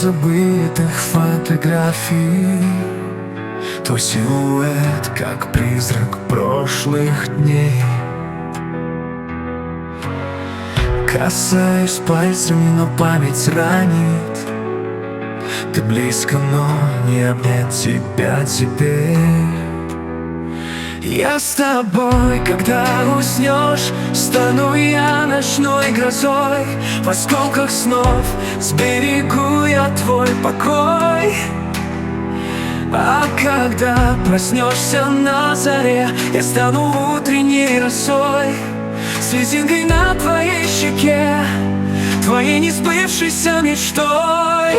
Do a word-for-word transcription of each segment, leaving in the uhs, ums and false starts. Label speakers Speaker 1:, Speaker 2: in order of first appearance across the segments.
Speaker 1: забытых фотографий. Твой силуэт, как призрак прошлых дней. Касаюсь пальцами, но память ранит. Ты близко, но не обнять тебя теперь. Я с тобой, когда уснешь, стану я ночной грозой. В осколках снов сберегу я твой покой. А когда проснешься на заре, я стану утренней росой, слезинкой на твоей щеке, твоей несбывшейся мечтой.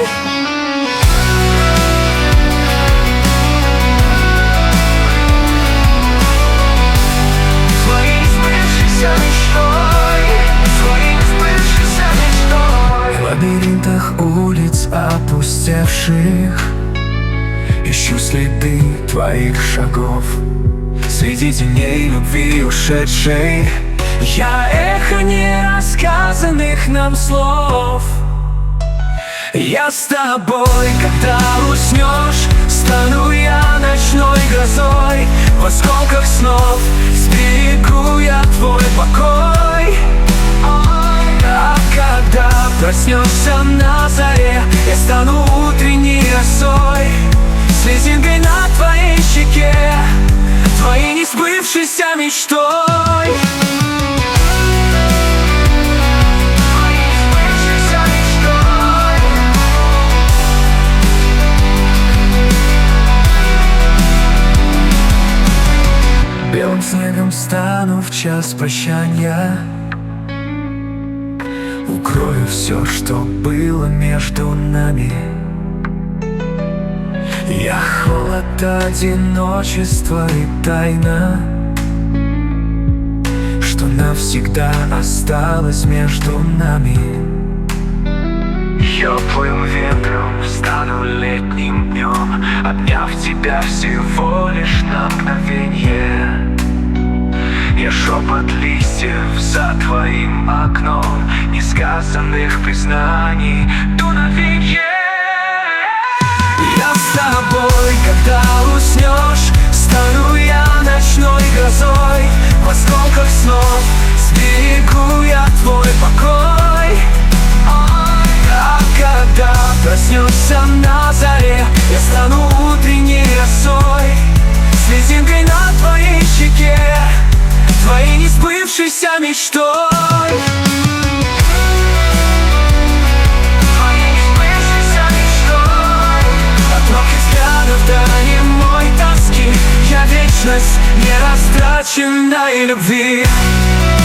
Speaker 1: Твоей несбывшейся мечтой, твоей несбывшейся мечтой. В лабиринтах улиц опустевших ищу следы твоих шагов. Среди теней любви ушедшей я эхо нерассказанных нам слов. Я с тобой, когда уснешь, стану я ночной грозой. В осколках снов сберегу я твой покой. А когда проснешься на заре, я стану утренней росой, слезинкой на твоей щеке, твоей несбывшейся мечтой. Белым снегом стану в час прощания, укрою все, что было между нами. Я холод, одиночество и тайна, что навсегда осталось между нами. Теплым ветром стану летним днем, обняв тебя всего лишь на мгновенье. Я шепот листьев за твоим окном, несказанных признаний дуновенье. Я с тобой, когда уснешь, стану я ночной грозой. В осколках снов сберегу я твой покой. А когда проснешься на заре, я стану утренней росой, слезинкой на твоей щеке, твоей несбывшейся мечтой. Вечность нерастраченной любви.